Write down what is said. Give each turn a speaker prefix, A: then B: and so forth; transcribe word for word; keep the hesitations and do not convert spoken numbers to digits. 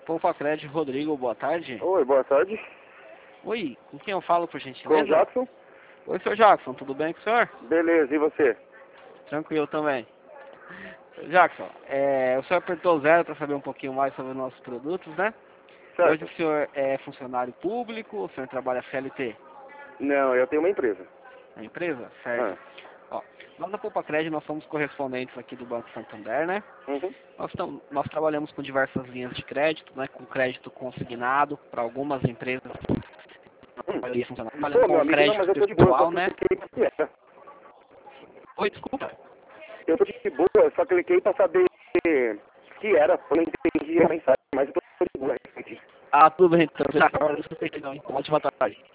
A: Poupacred, Rodrigo, boa tarde.
B: Oi, boa tarde.
A: Oi, com quem eu falo, por
B: Com o
A: gentileza?
B: Jackson.
A: Oi, senhor Jackson, tudo bem com o senhor?
B: Beleza, e você?
A: Tranquilo também. Jackson, é, o senhor apertou zero para saber um pouquinho mais sobre os nossos produtos, né? Hoje
B: Certo.
A: o senhor é funcionário público, o senhor trabalha C L T
B: Não, eu tenho uma empresa.
A: na empresa? Certo.
B: Ah.
A: Ó, nós da Poupacred, nós somos correspondentes aqui do Banco Santander, né?
B: Uhum.
A: Nós, tam, nós trabalhamos com diversas linhas de crédito, né? Com crédito consignado para algumas empresas.
B: Hum.
A: Trabalhando
B: Pô, meu
A: com
B: amigo, não, mas
A: crédito
B: eu tô de boa, eu só
A: pessoal, né?
B: cliquei pra saber.
A: Oi, desculpa.
B: Eu tô de boa, eu só cliquei pra saber que era, eu não entendi a mensagem, mas eu tô de boa.
A: Ah, tudo bem, então. Já, agora eu não sei não, hein? Ótima tarde.